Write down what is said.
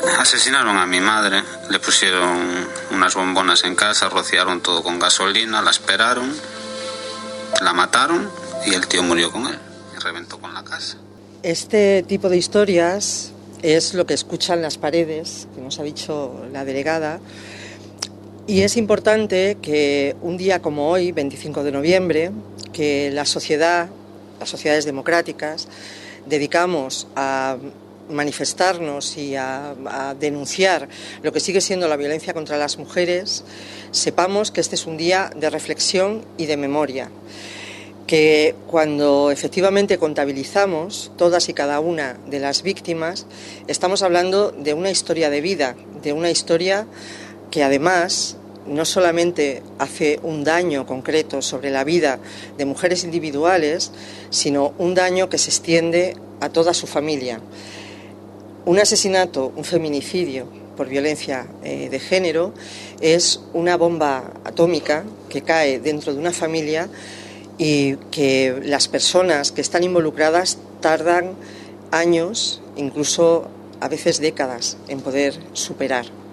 Asesinaron a mi madre, le pusieron unas bombonas en casa, rociaron todo con gasolina, la esperaron, la mataron y el tío murió con él y reventó con la casa. Este tipo de historias es lo que escuchan las paredes, que nos ha dicho la delegada, y es importante que un día como hoy, 25 de noviembre, que las sociedades democráticas, dedicamos a manifestarnos y a denunciar lo que sigue siendo la violencia contra las mujeres, sepamos que este es un día de reflexión y de memoria, que cuando efectivamente contabilizamos todas y cada una de las víctimas, estamos hablando de una historia de vida, de una historia que además no solamente hace un daño concreto sobre la vida de mujeres individuales, sino un daño que se extiende a toda su familia. Un asesinato, un feminicidio por violencia de género es una bomba atómica que cae dentro de una familia y que las personas que están involucradas tardan años, incluso a veces décadas, en poder superar.